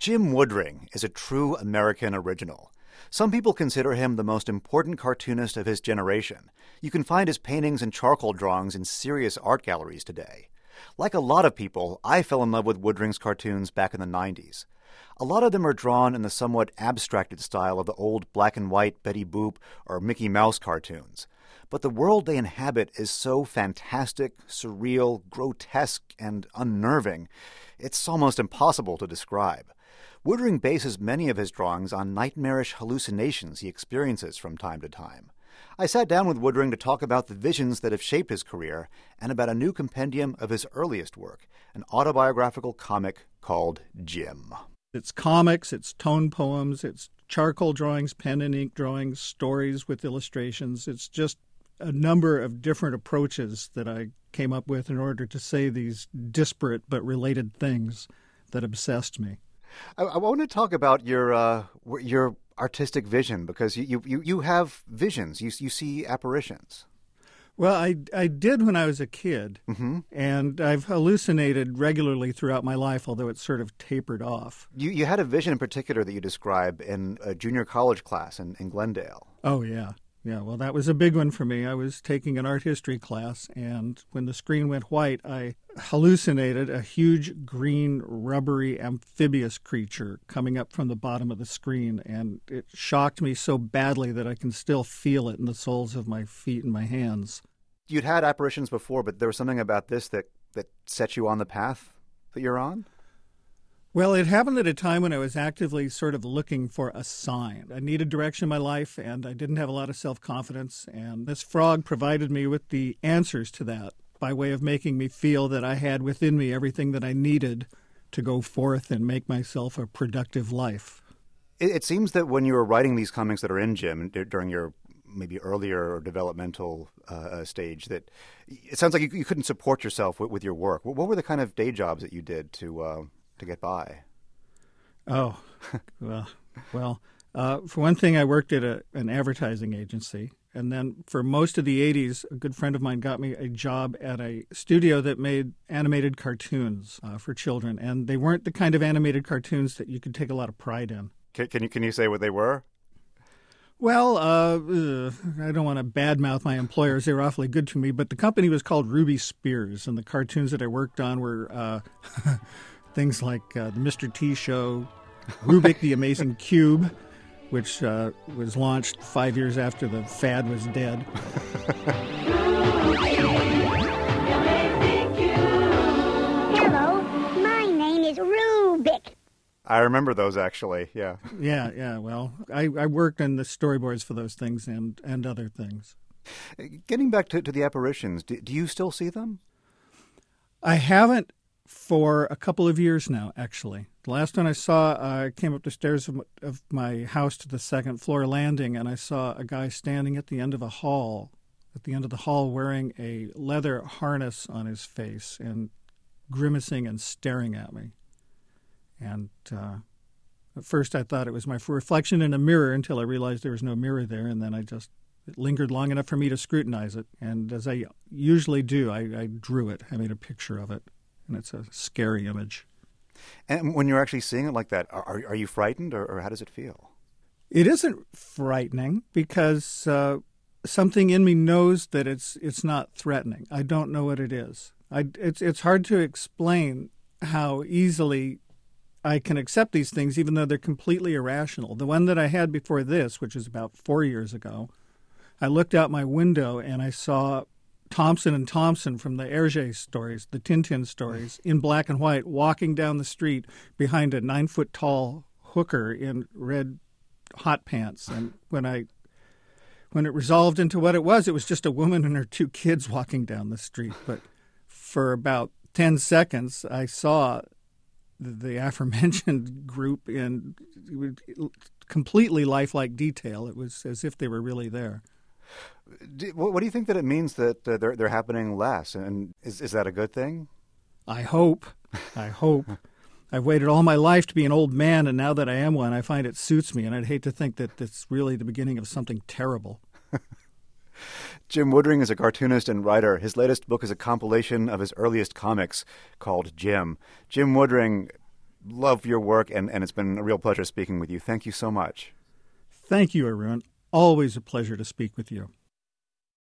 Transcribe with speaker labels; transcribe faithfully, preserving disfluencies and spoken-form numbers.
Speaker 1: Jim Woodring is a true American original. Some people consider him the most important cartoonist of his generation. You can find his paintings and charcoal drawings in serious art galleries today. Like a lot of people, I fell in love with Woodring's cartoons back in the nineties. A lot of them are drawn in the somewhat abstracted style of the old black and white Betty Boop or Mickey Mouse cartoons. But the world they inhabit is so fantastic, surreal, grotesque, and unnerving, it's almost impossible to describe. Woodring bases many of his drawings on nightmarish hallucinations he experiences from time to time. I sat down with Woodring to talk about the visions that have shaped his career and about a new compendium of his earliest work, an autobiographical comic called Jim.
Speaker 2: It's comics, it's tone poems, it's charcoal drawings, pen and ink drawings, stories with illustrations. It's just a number of different approaches that I came up with in order to say these disparate but related things that obsessed me.
Speaker 1: I, I want to talk about your uh, your artistic vision, because you, you, you have visions. You you see apparitions.
Speaker 2: Well, I, I did when I was a kid,
Speaker 1: mm-hmm.
Speaker 2: and I've hallucinated regularly throughout my life, although it's sort of tapered off.
Speaker 1: You you had a vision in particular that you describe in a junior college class in, in Glendale.
Speaker 2: Oh, yeah. Yeah, well, that was a big one for me. I was taking an art history class, and when the screen went white, I hallucinated a huge green, rubbery, amphibious creature coming up from the bottom of the screen, and it shocked me so badly that I can still feel it in the soles of my feet and my hands.
Speaker 1: You'd had apparitions before, but there was something about this that, that set you on the path that you're on?
Speaker 2: Well, it happened at a time when I was actively sort of looking for a sign. I needed direction in my life, and I didn't have a lot of self-confidence, and this frog provided me with the answers to that by way of making me feel that I had within me everything that I needed to go forth and make myself a productive life.
Speaker 1: It, it seems that when you were writing these comics that are in Jim during your maybe earlier or developmental uh, stage, that it sounds like you, you couldn't support yourself with, with your work. What, what were the kind of day jobs that you did to... Uh, to get by?
Speaker 2: Oh, well, well. Uh, for one thing, I worked at a, an advertising agency. And then for most of the eighties, a good friend of mine got me a job at a studio that made animated cartoons uh, for children. And they weren't the kind of animated cartoons that you could take a lot of pride in.
Speaker 1: Can, can you can you say what they were?
Speaker 2: Well, uh, ugh, I don't want to badmouth my employers. They were awfully good to me. But the company was called Ruby Spears, and the cartoons that I worked on were... Uh, things like uh, the Mister T Show, Rubik the Amazing Cube, which uh, was launched five years after the fad was dead.
Speaker 3: Hello, my name is Rubik.
Speaker 1: I remember those, actually, yeah.
Speaker 2: Yeah, yeah, well, I, I worked on the storyboards for those things and, and other things.
Speaker 1: Getting back to, to the apparitions, do, do you still see them?
Speaker 2: I haven't for a couple of years now, actually. The last one I saw, uh, I came up the stairs of, of my house to the second floor landing, and I saw a guy standing at the end of a hall, at the end of the hall wearing a leather harness on his face and grimacing and staring at me. And uh, at first I thought it was my reflection in a mirror until I realized there was no mirror there, and then I just it lingered long enough for me to scrutinize it. And as I usually do, I, I drew it. I made a picture of it. And it's a scary image.
Speaker 1: And when you're actually seeing it like that, are, are you frightened, or, or how does it feel?
Speaker 2: It isn't frightening because uh, something in me knows that it's it's not threatening. I don't know what it is. I, it's it's hard to explain how easily I can accept these things, even though they're completely irrational. The one that I had before this, which was about four years ago, I looked out my window and I saw Thompson and Thompson from the Hergé stories, the Tintin stories, in black and white, walking down the street behind a nine-foot-tall hooker in red hot pants. And when I, when it resolved into what it was, it was just a woman and her two kids walking down the street. But for about ten seconds, I saw the, the aforementioned group in completely lifelike detail. It was as if they were really there.
Speaker 1: What do you think that it means that uh, they're they're happening less? And is is that a good thing?
Speaker 2: I hope. I hope. I've waited all my life to be an old man, and now that I am one, I find it suits me, and I'd hate to think that it's really the beginning of something terrible.
Speaker 1: Jim Woodring is a cartoonist and writer. His latest book is a compilation of his earliest comics called Jim. Jim Woodring, love your work, and, and it's been a real pleasure speaking with you. Thank you so much.
Speaker 2: Thank you, Arun. Always a pleasure to speak with you.